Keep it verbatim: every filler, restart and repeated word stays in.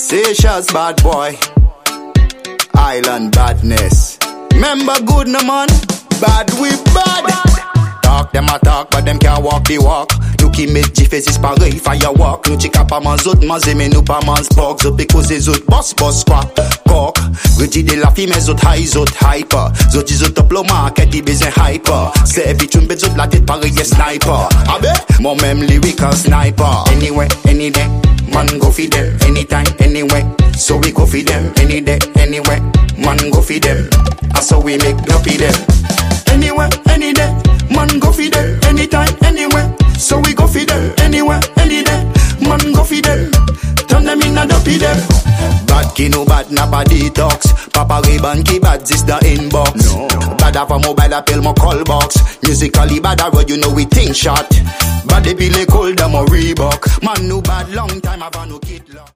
Seychelles bad boy. Island badness. Remember good no man. Bad we bad. Talk them a talk, but them can't walk the walk. Nou ki met jifes is pareil firewalk. Nou chika pa man zot, man zeme nou pa man spok. Zot because zot boss boss kwa kok. Reji de la fi men zot high, zot hyper. Zot di zot top low market, di bezen hyper. Se evi tune bet zot la tet pareil sniper. Abe, mon même lyrical sniper. Anywhere, any day, man go fi them. Anytime, anywhere, so we go fi them. Any day, anywhere, man go fi them. And so we make no fi them. Anywhere, any day, man go fi them. Anytime, anywhere, so we go fi them. Anywhere, any day, man go fi them. Turn them in and up fi them. Bad ki no bad na pa detox. Papa Ray-Ban ki bad this the inbox. No. Bad have a mobile apple mo call box. Musically bad a road you know we think shot. Bad they be like cold them a Reebok. Man no bad long time have a no kid lock.